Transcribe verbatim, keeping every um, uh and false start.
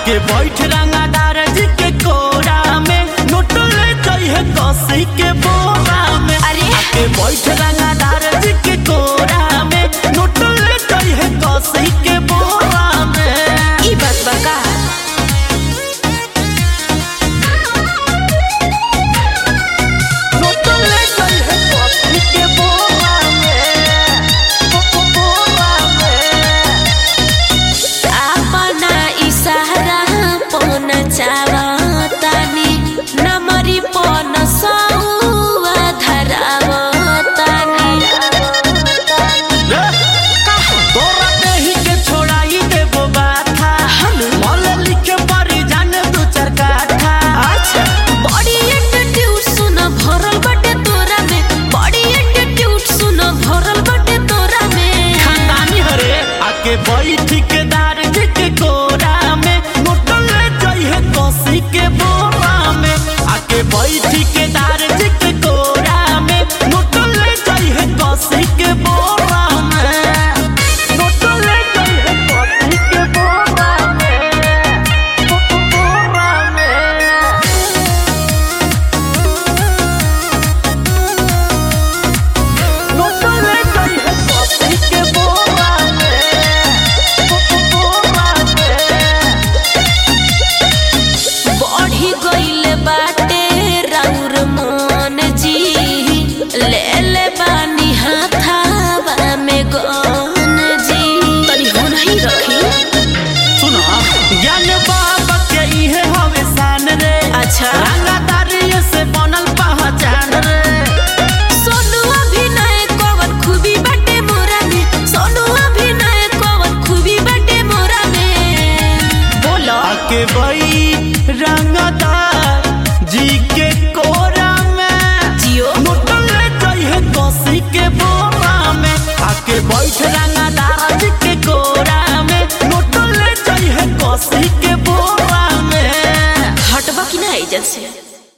आके बैठ रंगादार जी के कोरा में नोट ले जाइए कसी के बोरा में। अरे आके बैठ रंगादार जी के कोरा में नोट ले जाइए कसी के बोरा में। ई बात बका नोट ले जाइए कसी के बोरा में, बोरा में। अपना इशारा पन चावतानी नमरी पन सौवा धरावतानी। तोरा देही के छोड़ाई देबो बाथा मल लिखे परी जान दू चार काठा। अच्छा बड़ी एटीट्यूड सुन भरल बटे तोरा में, बड़ी एटीट्यूड सुन भरल बटे तोरा में। खानदानी हरे आके बैठ के दार जी के कोरा में नोट ले जाइए कसी के बोरा में। आके बैठ के दार जी के कोरा में नोट ले जाइए कसी के बोरा में। नोट ले जाइए कसी के बोरा में, बोरा में। नोट ले जाइए कसी के बोरा में, बोरा में। बढ़ी गइल बाटे राउर मन जी, ले ले बानी हाथावा में गन जी। तनी हो नहीं रखी। सुनो ज्ञान बाबा के इहे हवे शान रे। अच्छा रंगादारी से बनल पहचान रे। सोनू अभिनय कवन खूबी बाटे मोरा में, सोनू अभिनय कवन खूबी बाटे मोरा में। बोलो आके बई रंगदार जी के कोरा में जियो नोट ले जाइए कसी के बोरा में। आके बैठ रंगदार जी के कोरा में नोट ले जाइए कसी के बोरा में। हटबा की ना एजेंसी।